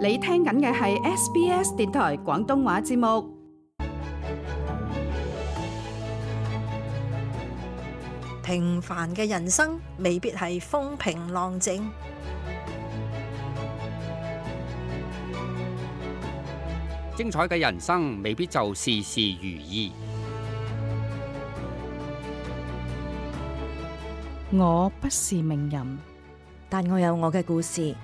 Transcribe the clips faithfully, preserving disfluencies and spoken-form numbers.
你聽緊嘅係 S B S 電台廣東話節目。 平凡嘅人生未必係風平浪靜， 精彩嘅人生未必就事事如意。 我不是名人， 但我有我嘅故事。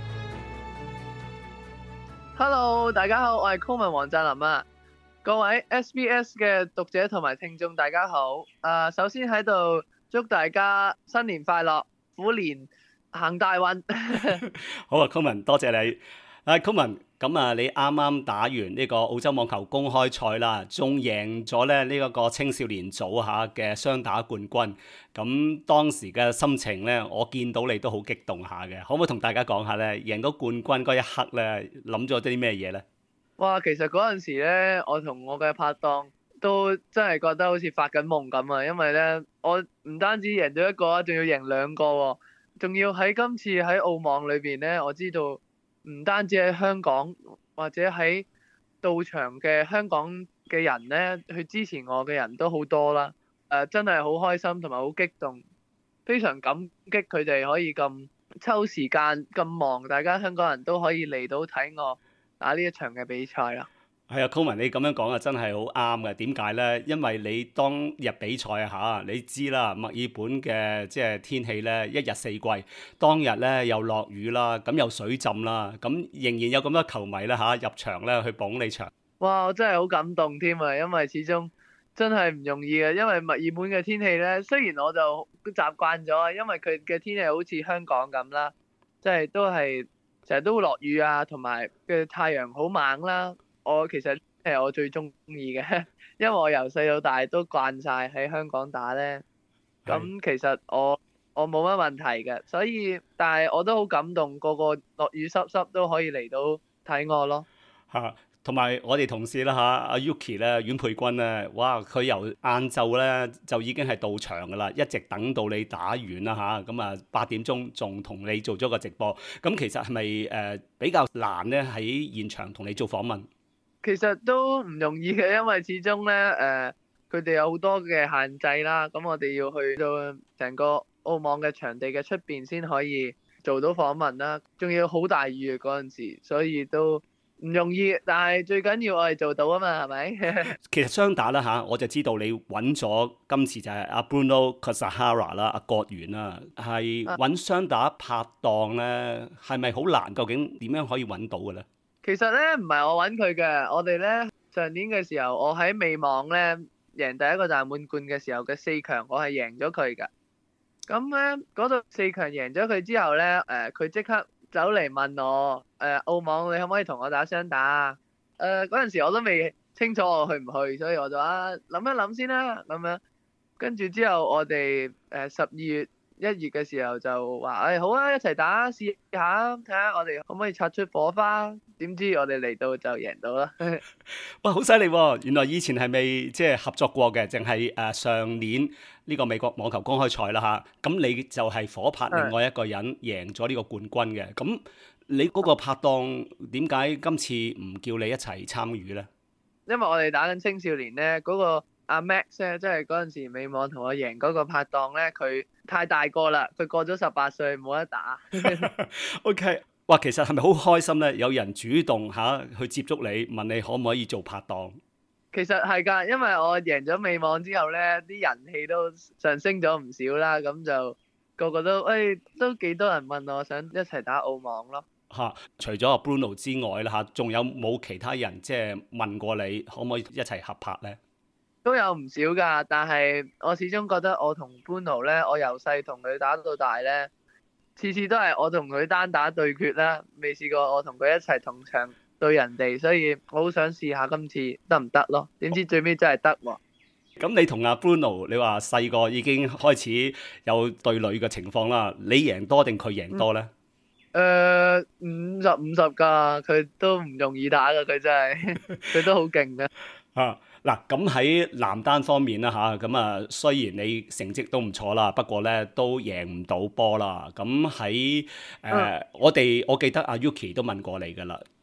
Hello， 大家好，我係 Coleman 黃澤林啊！各位 S B S 嘅讀者同埋聽眾，大家好。啊，首先喺度祝大家新年快樂，虎年行大運。 好啊 ，Coleman， 多謝你。啊 ，Coleman， 咁啊，你啱啱打完呢個澳洲網球公開賽啦，仲贏咗咧呢一個青少年組下嘅雙打冠軍。咁當時嘅心情咧，我見到你都好激動下嘅，可唔可以同大家講下咧？贏到冠軍嗰一刻咧，諗咗啲咩嘢咧？ 哇，其實嗰陣時咧，我同我嘅拍檔都真係覺得好似發緊夢咁啊！因為咧，我唔單止贏咗一個啊，仲要贏兩個喎，仲要喺今次喺澳網裏邊咧，我知道。唔單止喺香港，或者喺到場嘅香港嘅人咧，去支持我嘅人都好多啦。誒、呃，真係好開心同埋好激動，非常感激佢哋可以咁抽時間咁忙，大家香港人都可以嚟到睇我打呢一場嘅比賽啦。 係啊 Coleman 你咁樣講啊，真係好啱嘅。點解咧？因為你當日比賽啊嚇，你知啦，墨爾本嘅即係天氣咧，一日四季，當日咧又落雨啦，咁又水浸啦，咁仍然有咁多球迷咧嚇入場咧去捧你場。 哇！我真係好感動添啊，因為始終真係唔容易嘅，因為墨爾本嘅天氣咧，雖然我就習慣咗，因為佢嘅天氣好似香港咁啦，即係都係成日都會落雨啊，同埋嘅太陽好猛啦。我其實係我最中意嘅，因為我由細到大都慣晒喺香港打咧。咁其實我我冇乜問題嘅，所以但係我都好感動，個個落雨濕濕都可以嚟到睇我咯。 嚇，同埋我哋同事啦嚇，阿 Yuki 咧，阮佩君咧，哇！佢由晏晝咧就已經係到場㗎啦，一直等到你打完啦嚇，咁啊八點鐘仲同你做咗個直播。咁其實係咪誒比較難咧喺現場同你做訪問？ 其實都唔容易嘅，因為始終咧誒，佢哋有好多嘅限制啦。咁我哋要去到成個澳網嘅場地嘅出邊先可以做到訪問啦。仲要好大雨嗰陣時，所以都唔容易。但係最緊要我哋做到啊嘛，係咪？ 其實雙打啦嚇，我就知道你揾咗今次就係阿 Bruno Kazahara 啦，阿葛源啦，係揾雙打拍檔咧，係咪好難？究竟點樣可以揾到嘅咧？ 其實咧唔係我揾佢嘅，我哋咧上年嘅時候，我喺美網咧贏第一個大滿貫嘅時候嘅四強，我係贏咗佢㗎。咁咧嗰度四強贏咗佢之後咧，誒佢即刻走嚟問我，誒、呃、澳網你可唔可以同我打雙打啊？誒嗰陣時我都未清楚我去唔去，所以我就話諗一諗先啦咁樣。跟住之後我哋誒十二月一月嘅時候就話誒、哎、好啊，一齊打試下，睇下我哋可唔可以擦出火花。點知我哋嚟到就贏到啦！ 哇，好犀利喎！原來以前係未即係合作過嘅，淨係誒上年呢個美國網球公開賽啦嚇。咁你就係夥拍另外一個人贏咗呢個冠軍嘅。咁你嗰個拍檔點解今次唔叫你一齊參與咧？ 因為我哋打緊青少年咧，嗰、嗰個阿 Max 咧，即係嗰陣時美網同我贏嗰個拍檔咧，佢太大個啦，佢過咗十八歲冇得打。 OK。哇，其實係咪好開心咧？有人主動嚇去接觸你，問你可唔可以做拍檔？ 其實係㗎，因為我贏咗美網之後咧，啲人氣都上升咗唔少啦，咁就個個都誒、哎、都幾多人問我想一齊打澳網咯。 嚇、啊，除咗阿 Bruno 之外啦嚇，仲有冇其他人即係問過你可唔可以一齊合拍咧？ 都有唔少㗎，但係我始終覺得我同 Bruno 咧，我由細同佢打到大咧。次次都係我同佢單打對決啦，未試過我同佢一齊同場對人哋，所以我好想試下今次得唔得咯？點知最尾真係得喎！ 咁你同阿 Bruno，你話細個已經開始有對壘嘅情況啦，你贏多定佢贏多咧？ 誒五十五十㗎，佢都唔容易打㗎，佢真係佢都好勁嘅。 啊！嗱，咁喺男單方面啦嚇，咁啊雖然你成績都唔錯啦，不過咧都贏唔到波啦。咁喺誒我哋，我記得阿 Yuki 都問過你㗎啦。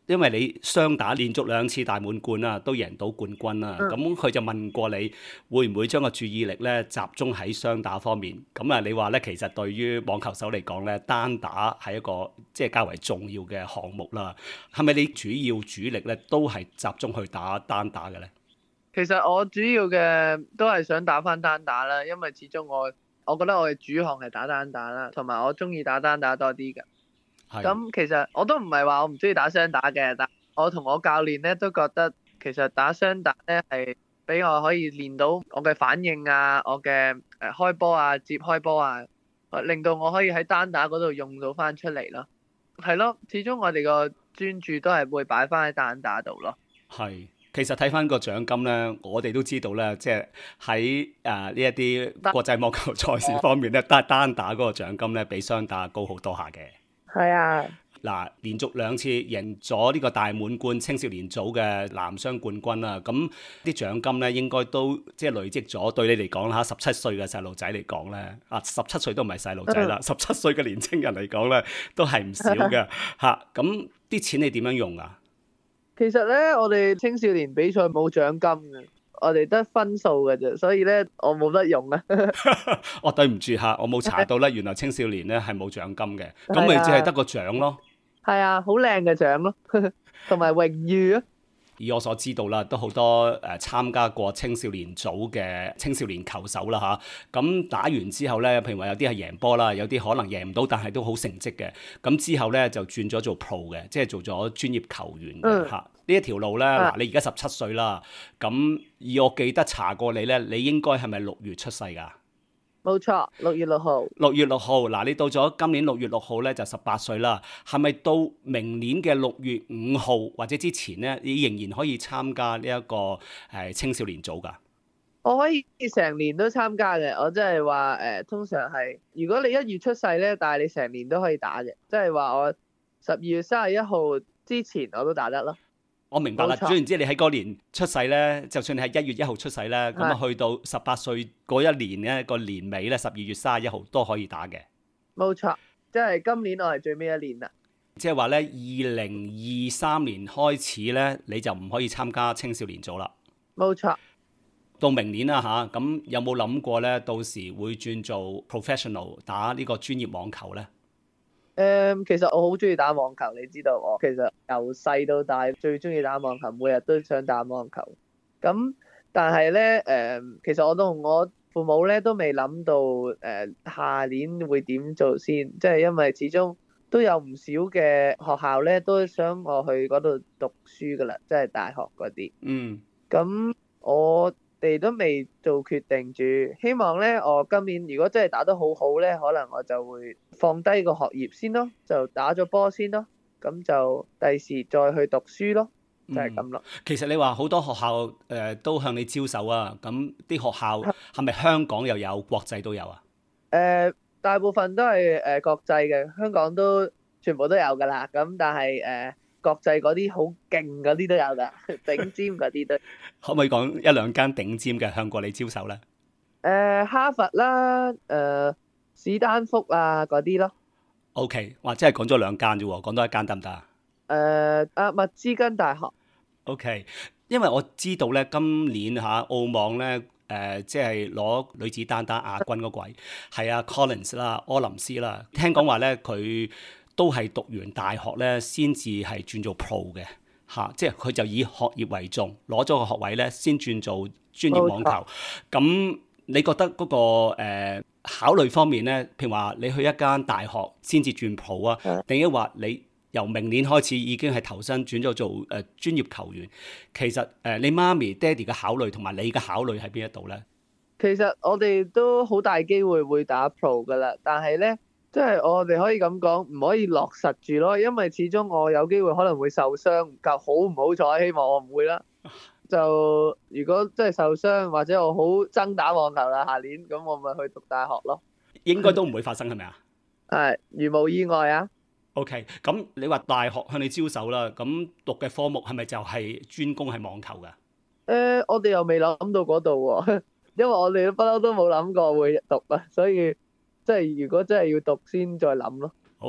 因為你雙打連續兩次大滿貫啦，都贏到冠軍啦。咁佢、嗯、就問過你會唔會將個注意力咧集中喺雙打方面？咁啊，你話咧其實對於網球手嚟講咧，單打係一個即係較為重要嘅項目啦。係咪你主要主力咧都係集中去打單打嘅咧？ 其實我主要嘅都係想打返單打啦，因為始終我我覺得我嘅主項係打單打啦，同埋我中意打單打多啲㗎。咁其實我都唔係話我唔中意打雙打嘅，但我同我教練咧都覺得其實打雙打咧係俾我可以練到我嘅反應啊，我嘅誒開波啊、接開波啊，令到我可以喺單打嗰度用到翻出嚟咯。係咯，始終我哋個專注都係會擺翻喺單打度咯。 係，其實睇翻個獎金咧，我哋都知道咧，即係喺誒呢一啲國際網球賽事方面咧，單單打嗰個獎金咧比雙打高好多下嘅。 係啊， 嗱，連續兩次贏咗呢個大滿貫青少年組嘅男雙冠軍啦，咁啲獎金咧應該都即係累積咗，對你嚟講啦，十七歲嘅細路仔嚟講咧，啊十七歲都唔係細路仔啦，十七歲嘅年青人嚟講咧都係唔少嘅嚇。咁啲錢你點樣用啊？ 其實咧，我哋青少年比賽冇獎金嘅。我哋得分數嘅啫，所以咧我冇得用啊。 哦，對唔住嚇，我冇查到咧，原來青少年咧係冇獎金嘅，咁咪只係得個獎咯。 係啊，好靚嘅獎咯，同埋榮譽啊。 以我所知道啦，都好多誒、呃、參加過青少年組嘅青少年球手啦嚇。咁、啊、打完之後咧，譬如話有啲係贏波啦，有啲可能贏唔到，但係都好成績嘅。咁之後咧就轉咗做 pro 嘅，即係做咗專業球員嘅嚇。呢、嗯、一條路咧，嗱、嗯、你而家十七歲啦，咁以我記得查過你咧，你應該係咪六月出世㗎？ 冇錯，六月六號。六月六號，嗱你到咗今年六月六號咧就十八歲啦，係咪到明年嘅六月五號或者之前咧，你仍然可以參加呢一個誒青少年組㗎？ 我可以成年都參加嘅，我即係話誒，通常係如果你一月出世咧，但係你成年都可以打嘅，即係話我十二月三十一號之前我都打得咯。 我明白啦，總言之，你喺嗰年出世咧，就算你係一月一號出世咧，咁啊去到十八歲嗰一年咧，個年尾咧，十二月三十一號都可以打嘅。 冇錯，即係今年我係最尾一年啦。 即係話咧，二零二三年開始咧，你就唔可以參加青少年組啦。 冇錯。 到明年啦吓，咁有冇諗過咧？到時會轉做 professional 打呢個專業網球咧？ 誒、嗯，其實我好中意打網球，你知道我其實由細到大最中意打網球，每日都想打網球。咁但係咧誒，其實我同我父母咧都未諗到誒、呃、下年會點做先，即係因為始終都有唔少嘅學校咧都想我去嗰度讀書噶啦，即係大學嗰啲。嗯。咁我哋都未做決定住，希望咧我今年如果真係打得好好咧，可能我就會放低個學業先咯，就打咗波先咯，咁就第時再去讀書咯，就係咁咯。 其實你話好多學校誒、呃、都向你招手啊，咁啲學校係咪香港又有，國際都有啊？ 誒、呃，大部分都係誒國際嘅，香港都全部都有噶啦，咁但係誒。呃國際嗰啲好勁嗰啲都有㗎，頂尖嗰啲都。 可唔可以講一兩間頂尖嘅向過你招手咧？誒、 呃，哈佛啦，誒、呃，史丹福啊嗰啲咯。 O K， 哇，真係講咗兩間啫喎，講多一間得唔得啊？ 誒、呃，啊，密芝根大學。 O K，因為我知道咧，今年嚇澳網咧，誒、呃，即係攞女子單打亞軍嗰個位係阿 Collins 啦，柯林斯啦，聽講話咧佢。都係讀完大學咧，先至係轉做 pro 嘅嚇、啊，即係佢就以學業為重，攞咗個學位咧，先轉做專業網球。咁你覺得嗰、那個、呃、考慮方面咧，譬如話你去一間大學先至轉 pro 啊，定係話你由明年開始已經係投身轉咗做誒、呃、專業球員？其實誒、呃、你媽咪、爹哋嘅考慮同埋你嘅考慮喺邊一度咧？ 其實我哋都好大機會會打 pro 噶啦，但係咧。即係我哋可以咁講，唔可以落實住咯，因為始終我有機會可能會受傷，夠好唔好彩，希望我唔會啦。就如果真係受傷或者我好憎打網球啦，下年咁我咪去讀大學咯。 應該都唔會發生係咪啊？ 係，如無意外啊。 OK，咁你話大學向你招手啦，咁讀嘅科目係咪就係專攻係網球㗎？誒、 呃，我哋又未諗到嗰度喎，因為我哋不嬲都冇諗過會讀啊，所以。即係如果真係要讀先再諗咯。 好啊，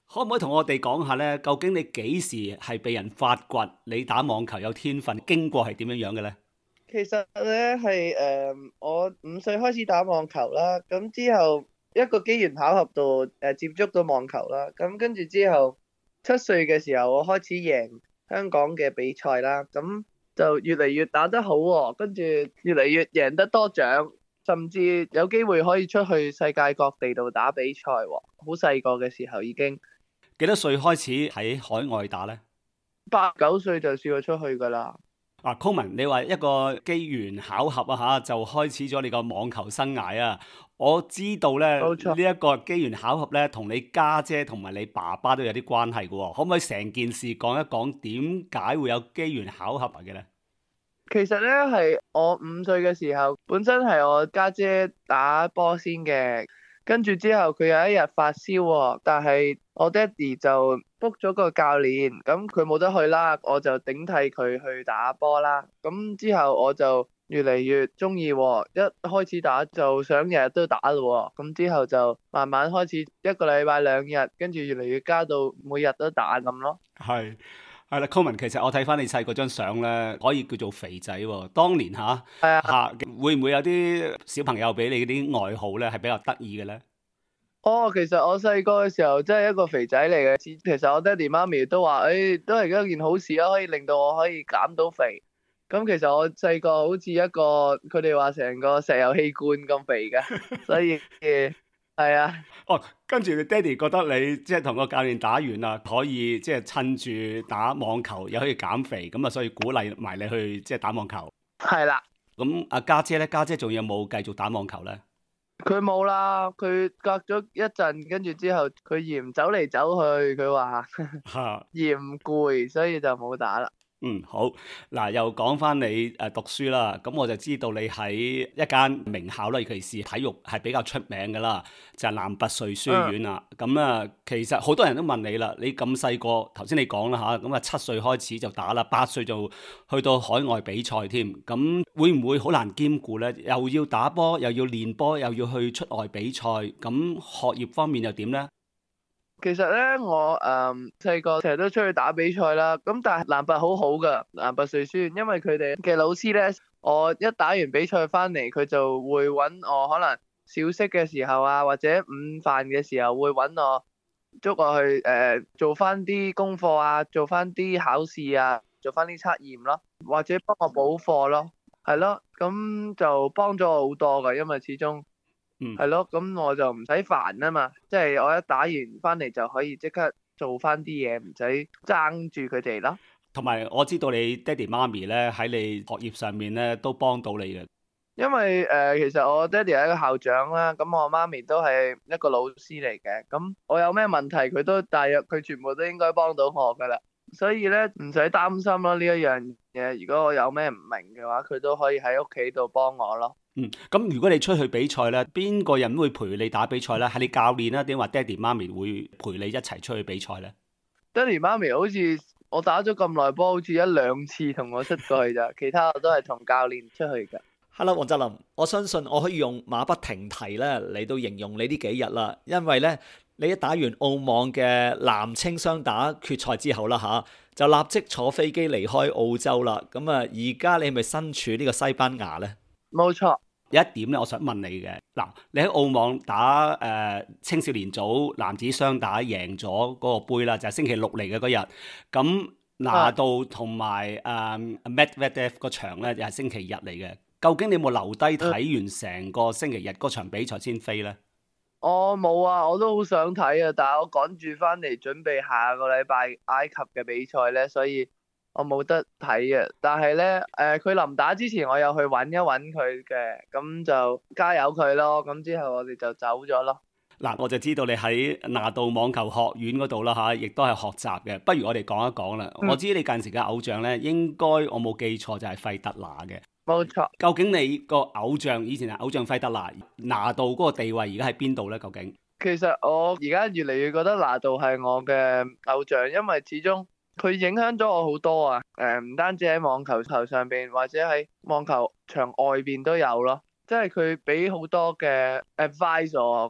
可唔可以同我哋講下咧？究竟你幾時係被人發掘你打網球有天分？經過係點樣樣嘅咧？ 其實咧係誒，我五歲開始打網球啦，咁之後一個機緣巧合度誒接觸到網球啦，咁跟住之後七歲嘅時候我開始贏香港嘅比賽啦，咁就越嚟越打得好喎，跟住越嚟越贏得多獎，甚至有機會可以出去世界各地度打比賽喎。好細個嘅時候已經。 幾多歲開始喺海外打呢？ 八九歲就試過出去㗎啦。 啊 Coleman 你話一個機緣巧合啊嚇，就開始咗你個網球生涯啊！我知道咧，呢一錯個機緣巧合咧，同你家姐同埋你爸爸都有啲關係嘅喎。可唔可以成件事講一講點解會有機緣巧合嘅咧？ 其實咧係我五歲嘅時候，本身係我家姐打波先嘅，跟住之後佢有一日發燒喎，但係我爹哋就 book 咗個教練，咁佢冇得去啦，我就頂替佢去打波啦。咁之後我就越嚟越中意喎，一開始打就想日日都打咯喎，咁之後就慢慢開始一個禮拜兩日，跟住越嚟越加到每日都打咁咯。 係。係啦 Coleman 其實我睇翻你細個張相咧，可以叫做肥仔喎。當年吓， 係啊， 嚇會唔會有啲小朋友俾你啲外號咧係比較得意嘅咧？ 哦，其實我細個嘅時候真係一個肥仔嚟嘅。其實我爹哋媽咪都話，誒、哎，都係一件好事啊，可以令到我可以減到肥。咁其實我細個好似一個，佢哋話成個石油氣罐咁肥嘅，所以係啊。 哦，跟住你爹哋覺得你即係同個教練打完啦，可以即係趁住打網球又可以減肥，咁啊所以鼓勵埋你去即係打網球。 係啦。 咁阿家姐咧，家姐仲有冇繼續打網球咧？ 佢冇啦，佢隔咗一陣，跟住之後佢嫌走嚟走去，佢話嫌攰，所以就冇打啦。 嗯，好嗱，又講翻你誒讀書啦，咁我就知道你喺一間名校啦，尤其是體育係比較出名㗎啦，就係南拔萃書院啦。咁啊、嗯，其實好多人都問你啦，你咁細個，頭先你講啦嚇，咁啊七歲開始就打啦，八歲就去到海外比賽添，咁會唔會好難兼顧咧？又要打波，又要練波，又要去出外比賽，咁學業方面又點咧？ 其實咧，我誒細個成日都出去打比賽啦。咁但係南拔好好噶，南拔萃書院，因為佢哋嘅老師咧，我一打完比賽翻嚟，佢就會揾我，可能小息嘅時候啊，或者午飯嘅時候會揾我，捉我去誒、呃、做翻啲功課啊，做翻啲考試啊，做翻啲測驗咯，或者幫我補課咯，係咯，咁就幫咗我好多噶，因為始終。 嗯， 係咯，咁我就唔使煩啊嘛，即係我一打完翻嚟就可以即刻做翻啲嘢，唔使爭住佢哋咯。 同埋我知道你爹哋媽咪咧喺你學業上面咧都幫到你嘅。 因為誒、呃，其實我爹哋係一個校長啦，咁我媽咪都係一個老師嚟嘅，咁我有咩問題佢都大約佢全部都應該幫到我噶啦，所以咧唔使擔心咯呢一樣嘢。如果我有咩唔明嘅話，佢都可以喺屋企度幫我咯。 嗯，咁如果你出去比賽咧，邊個人會陪你打比賽咧？係你教練啦，定話爹哋媽咪會陪你一齊出去比賽咧？ 爹哋媽咪好似我打咗咁耐波，好似一兩次同我出過去咋，其他我都係同教練出去㗎。 Hello，黃澤林，我相信我可以用馬不停蹄咧嚟到形容你呢幾日啦，因為咧你一打完澳網嘅男青雙打決賽之後啦吓，就立即坐飛機離開澳洲啦。咁啊，而家你係咪身處呢個西班牙咧？ 冇錯。 有一點咧，我想問你嘅嗱，你喺澳網打誒、呃、青少年組男子雙打贏咗嗰個杯啦，就係、是、星期六嚟嘅嗰日。咁拿度同埋誒 Medvedev 個場咧，又係星期日嚟嘅。究竟你有冇留低睇完成個星期日嗰場比賽先飛咧？ 我冇啊，我都好想睇啊，但係我趕住翻嚟準備下個禮拜埃及嘅比賽咧，所以我冇得睇啊。但係咧，誒、呃、佢臨打之前，我有去揾一揾佢嘅，咁就加油佢咯。咁之後我哋就走咗咯。 嗱，我就知道你喺拿度網球學院嗰度啦嚇，亦都係學習嘅。不如我哋講一講啦。嗯、我知你近時嘅偶像咧，應該我冇記錯就係費特拿嘅。 冇錯。究竟你個偶像以前係偶像費特拿，拿度嗰個地位而家喺邊度咧？究竟？ 其實我而家越嚟越覺得拿度係我嘅偶像，因為始終佢影響咗我好多啊。誒、呃，唔單止喺網球場上邊，或者喺網球場外邊都有咯。即係佢俾好多嘅 advice 我。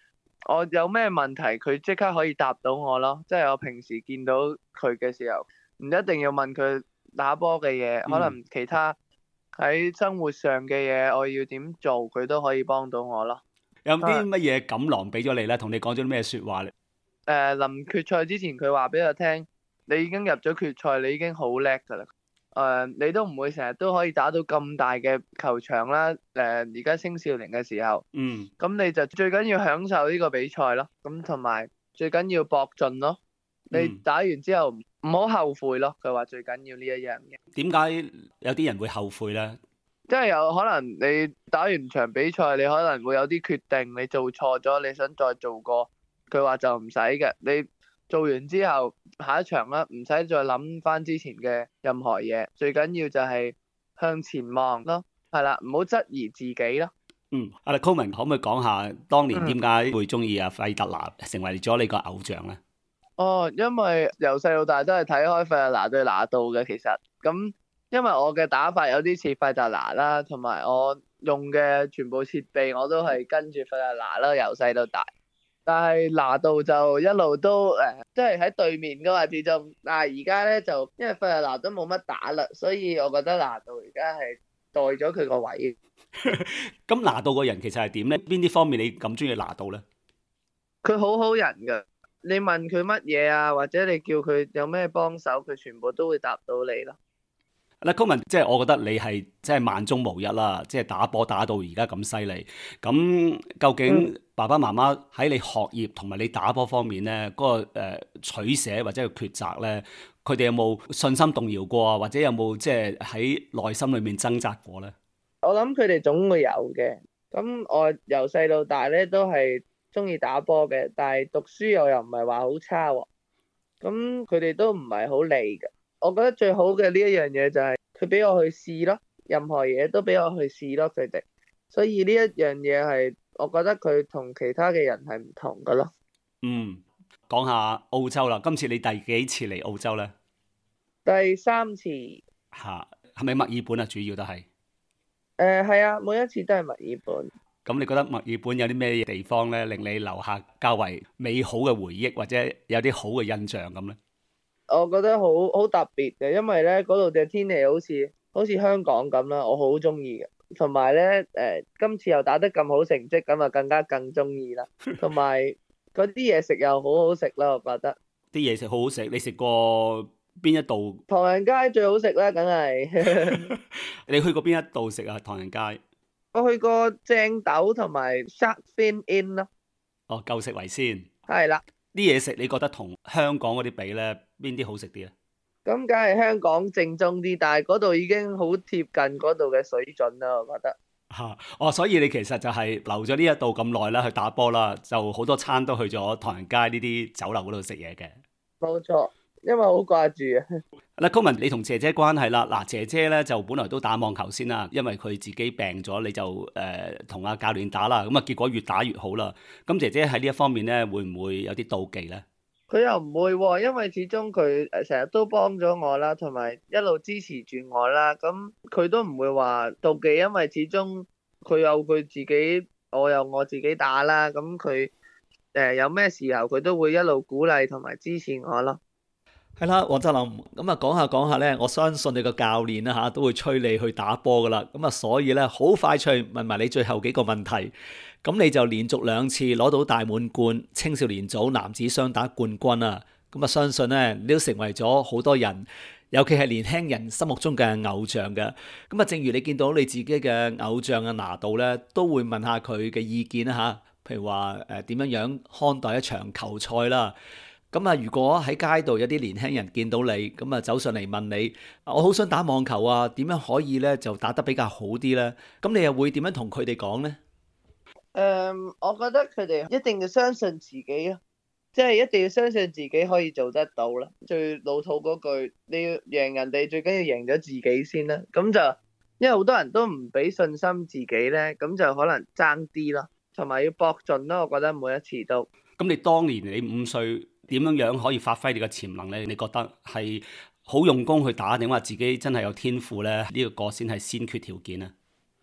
我有咩問題佢即刻可以答到我咯。即係我平時見到佢嘅時候，唔一定要問佢打波嘅嘢， 嗯可能其他喺生活上嘅嘢，我要點做，佢都可以幫到我咯。 有啲乜嘢錦囊俾咗你咧？同你講咗啲咩説話咧？ 誒，臨決賽之前佢話俾我聽，你已經入咗決賽，你已經好叻㗎啦。誒，你都唔會成日都可以打到咁大嘅球場啦。誒，而家青少年嘅時候， 嗯， 咁你就最緊要享受呢個比賽咯。咁同埋最緊要搏盡咯。你嗯打完之後唔好後悔咯。佢話最緊要呢一樣嘢。 點解有啲人會後悔咧？ 即係有可能你打完場比賽，你可能會有啲決定，你做錯咗，你想再做過，佢話就唔使嘅。你做完之後，下一場啦，唔使再諗翻之前嘅任何嘢，最緊要就係向前望咯，係啦，唔好質疑自己咯。 嗯，阿力 Coleman 可唔可以講下當年點解會中意阿費特拿，成為咗你個偶像咧？ 哦，因為由細到大都係睇開費特拿對拿度嘅，其實咁。因為我嘅打法有啲似費特拿啦，同埋我用嘅全部設備我都係跟住費特拿啦，由細到大。但係拿度就一路都誒，即係喺對面嗰個始終。但係而家咧就因為費特拿都冇乜打啦，所以我覺得拿度而家係代咗佢個位。 咁拿度個人其實係點咧？邊啲方面你咁中意拿度咧？ 佢好好人㗎，你問佢乜嘢啊，或者你叫佢有咩幫手，佢全部都會答到你咯。 嗱 Coleman 即係我覺得你係即係萬中無一啦，即係打波打到而家咁犀利。咁究竟爸爸媽媽喺你學業同埋你打波方面咧，嗰、嗰個、呃、取捨或者個抉擇咧，佢哋有冇信心動搖過啊？或者有冇即係喺內心裏面掙扎過咧？ 我諗佢哋總會有嘅。咁我由細到大咧都係中意打波嘅，但係讀書又又唔係話好差喎。咁佢哋都唔係好理嘅。我覺得最好嘅呢一樣嘢就係佢俾我去試咯，任何嘢都俾我去試咯，佢哋。所以呢一樣嘢係我覺得佢同其他嘅人係唔同㗎咯。 嗯，講下澳洲啦，今次你第幾次嚟澳洲咧？ 第三次。 嚇，係咪墨爾本啊？主要都係。 誒係啊，每一次都係墨爾本。 咁你覺得墨爾本有啲咩地方咧，令你留下較為美好嘅回憶，或者有啲好嘅印象咁咧？ 我覺得好好特別嘅，因為咧嗰度嘅天氣好似好似香港咁啦，我好中意嘅。同埋咧誒，今次又打得咁好成績，咁啊更加更中意啦。同埋嗰啲嘢食又好好食啦，我覺得。 啲嘢食好好食，你食過邊一度？ 唐人街最好食啦，梗係。 你去過邊一度食啊？唐人街？ 我去過正豆同埋 Shark Fin Inn 咯。 哦，夠食為先。 係啦。 啲嘢食你覺得同香港嗰啲比咧，邊啲好食啲咧？ 咁梗係香港正宗啲，但係嗰度已經好貼近嗰度嘅水準啦，我覺得。 嚇！哦，所以你其實就係留咗呢一度咁耐啦，去打波啦，就好多餐都去咗唐人街呢啲酒樓嗰度食嘢嘅。 冇錯，因為好掛住啊。 嗱 Coleman 你同姐姐關係啦，嗱，姐姐咧就本來都打網球先啦，因為佢自己病咗，你就誒同阿教練打啦，咁啊結果越打越好啦。咁姐姐喺呢一方面咧，會唔會有啲妒忌咧？ 佢又唔會喎，因為始終佢誒成日都幫咗我啦，同埋一路支持住我啦。咁佢都唔會話妒忌，因為始終佢有佢自己，我有我自己打啦。咁佢誒有咩時候佢都會一路鼓勵同埋支持我咯。 係啦，黃澤林，咁啊講下講下咧，我相信你個教練啦嚇都會催你去打波噶啦，咁啊所以咧好快脆問埋你最後幾個問題，咁你就連續兩次攞到大滿貫青少年組男子雙打冠軍啊，咁啊相信咧你都成為咗好多人，尤其係年輕人心目中嘅偶像嘅，咁啊正如你見到你自己嘅偶像啊拿度咧，都會問下佢嘅意見啦嚇，譬如話誒點樣樣看待一場球賽啦。咁啊，如果喺街度有啲年輕人見到你，咁啊走上嚟問你，我好想打網球啊，點樣可以咧就打得比較好啲咧？咁你又會點樣同佢哋講咧？ 誒，um, 我覺得佢哋一定要相信自己啊，即係一定要相信自己可以做得到啦。最老土嗰句，你要贏人哋，最緊要贏咗自己先啦。咁就因為好多人都唔俾信心自己咧，咁就可能爭啲咯，同埋要搏盡咯。我覺得每一次都。 咁你當年你五歲點樣樣可以發揮你嘅潛能咧？你覺得係好用功去打，定話自己真係有天賦咧？呢、這個先係先決條件啊！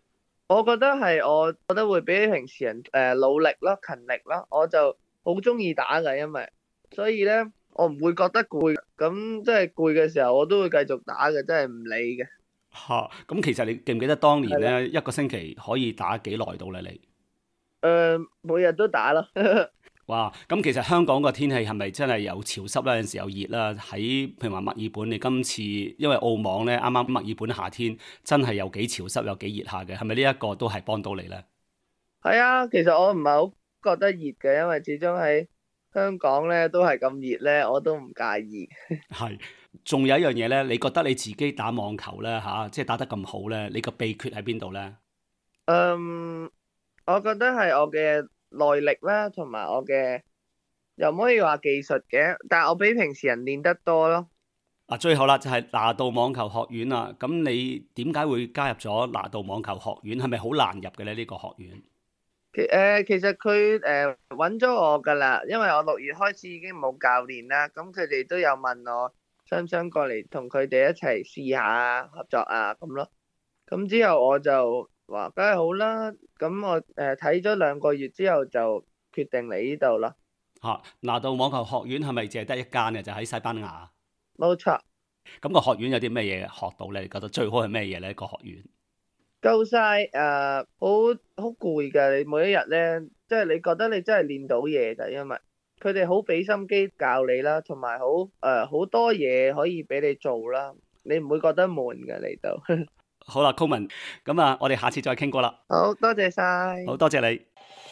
我覺得係，我覺得會比平時人誒、呃、努力啦、勤力啦，我就好中意打㗎，因為所以咧我唔會覺得攰，咁即係攰嘅時候我都會繼續打嘅，真係唔理嘅。 嚇、啊，咁其實你記唔記得當年咧係一個星期可以打幾耐到咧？你？ 誒、呃，每日都打咯。 哇！咁其實香港個天氣係咪真係有潮濕啦？有陣時有熱啦。喺譬如話墨爾本，你今次因為澳網咧，啱啱墨爾本夏天真係有幾潮濕，有幾熱下嘅，係咪呢一個都係幫到你咧？ 係啊，其實我唔係好覺得熱嘅，因為始終喺香港咧都係咁熱咧，我都唔介意。 係，仲有一樣嘢咧，你覺得你自己打網球咧嚇、啊，即係打得咁好咧，你個秘訣喺邊度咧？ 嗯，我覺得係我嘅耐力啦，同埋我嘅又唔可以話技術嘅，但係我比平時人練得多咯。 啊，最後啦，就係拿度網球學院啦。咁你點解會加入咗拿度網球學院？係咪好難入嘅咧？呢個學院？ 其誒其實佢誒揾咗我㗎啦，因為我六月開始已經冇教練啦，咁佢哋都有問我想唔想過嚟同佢哋一齊試下合作啊咁咯。咁之後我就話梗係好啦，咁我誒睇咗兩個月之後就決定嚟呢度啦。 嚇，拿度網球學院係咪淨係得一間嘅？就喺西班牙。 冇錯。 咁個學院有啲咩嘢學到咧？你覺得最好係咩嘢咧？個學院？ 夠晒誒，好好攰㗎！你每一日咧，即係你覺得你真係練到嘢㗎，因為佢哋好俾心機教你啦，同埋好誒好多嘢可以俾你做啦，你唔會覺得悶㗎嚟到。 好啦，Coleman，咁啊，我哋下次再傾過啦。 好多謝晒。 好多謝你。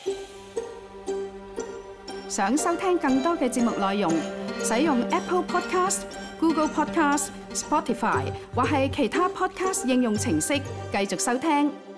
想收聽更多嘅節目內容，使用 Apple Podcast、Google Podcast、Spotify 或係其他 Podcast 應用程式繼續收聽。